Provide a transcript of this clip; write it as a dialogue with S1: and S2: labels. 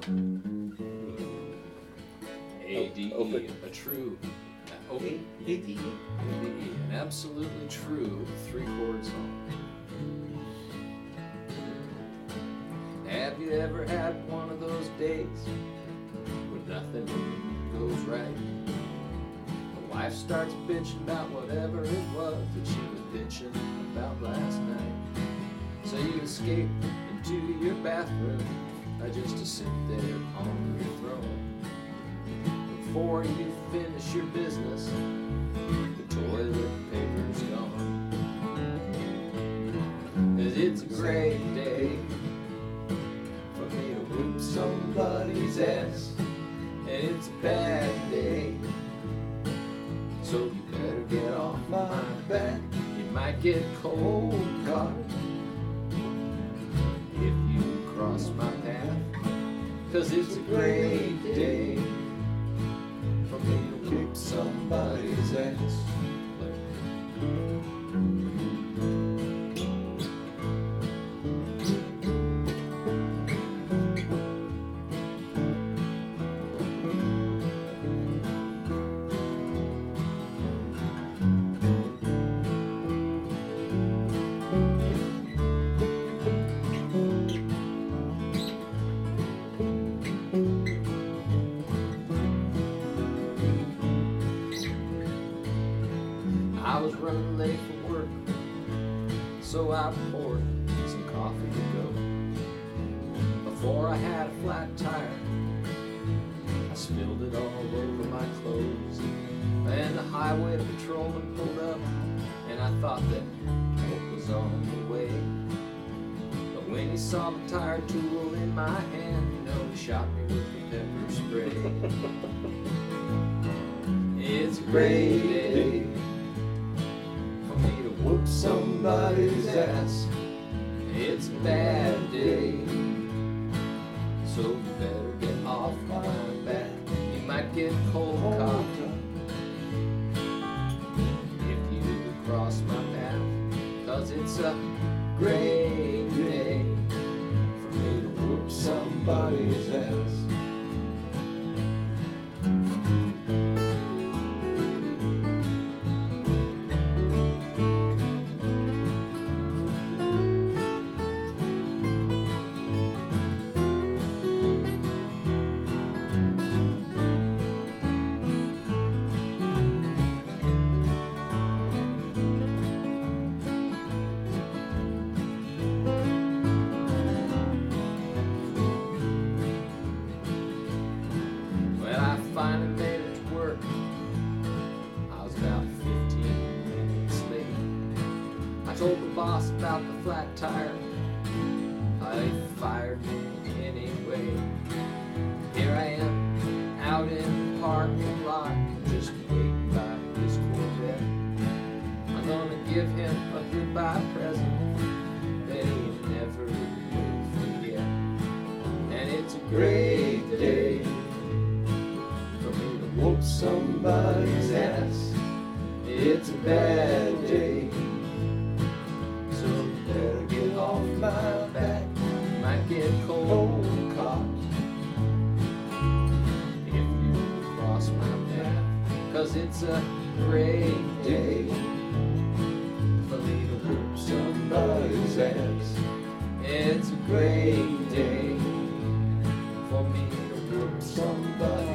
S1: A-D-E, a true, A-D-E, an absolutely true 3-chord song. Have you ever had one of those days when nothing goes right? The wife starts bitching about whatever it was that she was bitching about last night. So you escape into your bathroom just to sit there on your throne. Before you finish your business, the toilet paper's gone. 'Cause it's a great day for me to whoop somebody's ass, and it's a bad day, so you better get off my back. You might get cold caught if you cross my path. 'Cause it's a great day for me to whoop somebody's ass. I was running late for work, so I poured some coffee to go. Before I had a flat tire, I spilled it all over my clothes. And the highway patrolman pulled up, and I thought that help was on the way. But when he saw the tire tool in my hand, you know, he shot me with the pepper spray. It's a great day for me to whoop somebody's ass. It's a bad day, so you better get off my back. You might get cold cocked if you cross my path. 'Cause it's a great day for me to whoop somebody's ass. Finally made it to work. I was about 15 minutes late. I told the boss about the flat tire. They fired me anyway. Here I am, out in the parking lot, just waiting by his Corvette. I'm gonna give him a goodbye present that he never will forget. And it's a great day whoop somebody's ass. It's a bad day, so you better get off my back. You might get cold cocked if you cross my path. 'Cause it's a great day for me to whoop somebody's ass. It's a great day for me to whoop somebody's ass.